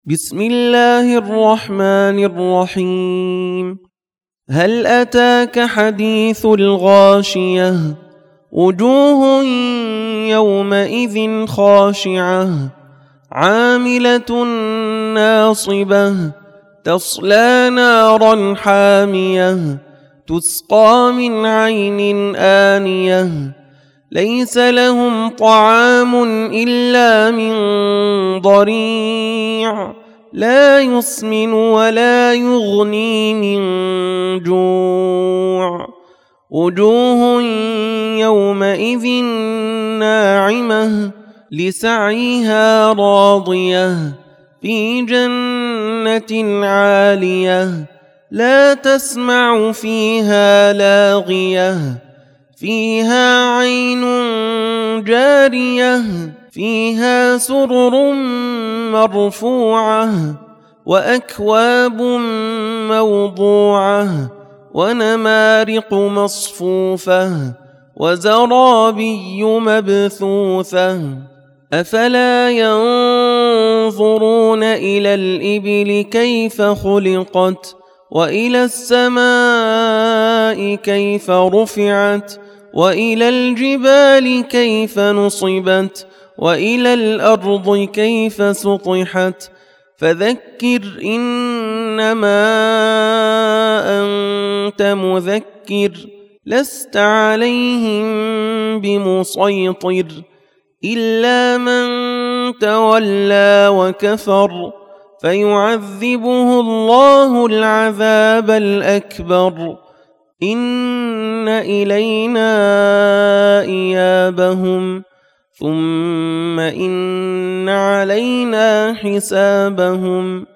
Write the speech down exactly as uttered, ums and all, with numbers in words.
بسم الله الرحمن الرحيم. هل أتاك حديث الغاشية؟ وجوه يومئذ خاشعة عاملة ناصبة تصلى نارا حامية تسقى من عين آنية ليس لهم طعام إلا من ضريع لا يسمن ولا يغني من جوع. وجوه يومئذ ناعمة لسعيها راضية في جنة عالية لا تسمع فيها لاغية فيها عين جارية فيها سرر مرفوعة وأكواب موضوعة ونمارق مصفوفة وزرابي مبثوثة. أفلا ينظرون إلى الإبل كيف خلقت وإلى السماء كيف رفعت وإلى الجبال كيف نصبت وإلى الأرض كيف سطحت. فذكر إنما أنت مذكر لست عليهم بمسيطر إلا من تولى وكفر فيعذبه الله العذاب الأكبر. إن إلينا إيابهم ثم إن علينا حسابهم.